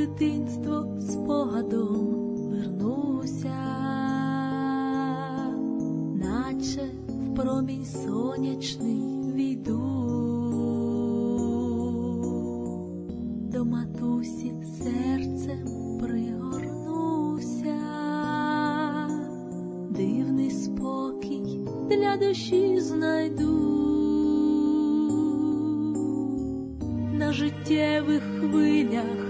дитинство спогадом вернуся, наче в промінь сонячний війду, до матусі серцем пригорнуся, дивний спокій для душі знайду. На життєвих хвилях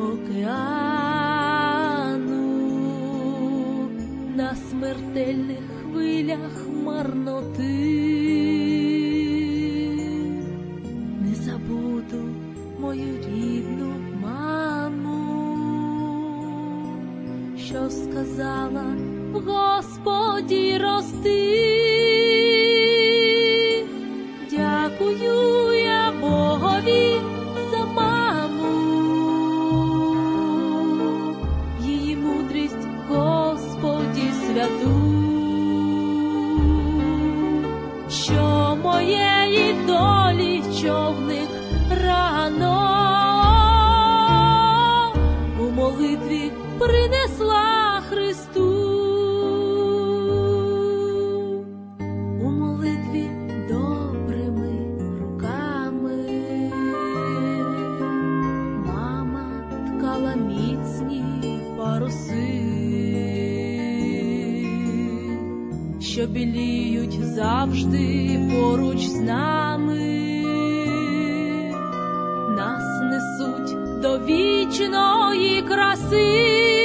океану, на смертельних хвилях марноти, не забуду мою рідну маму, що сказала: в Господі рости. Дякую я Богові за маму, її мудрість, Господі, святу, що моєї долі човник рано у молитві принесла Христу. У молитві добрими руками мама ткала міцні паруси, що біліють завжди поруч з нами, нас несуть до вічної краси.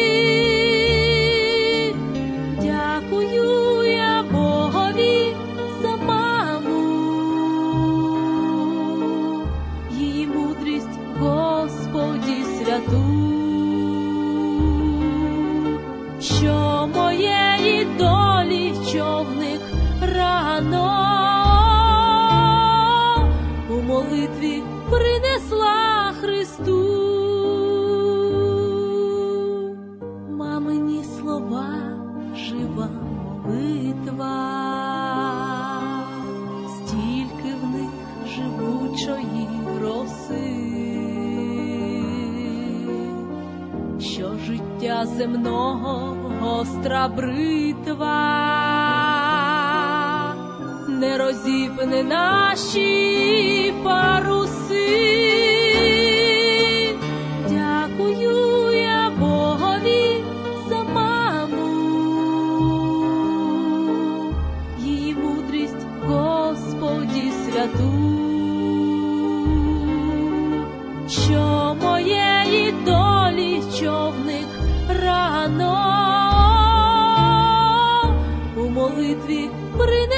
Дякую я Богові за маму, її мудрість, Господі, святу, що моєї долі човник рано у молитві принесла Христу. Мамині слова жива молитва, стільки в них живучої роси, що життя земного гостра бритва не розіпне наші паруси. Дякую я Богові за маму, її мудрість, Господі, святу, що моєї долі човник рано у молитві принесла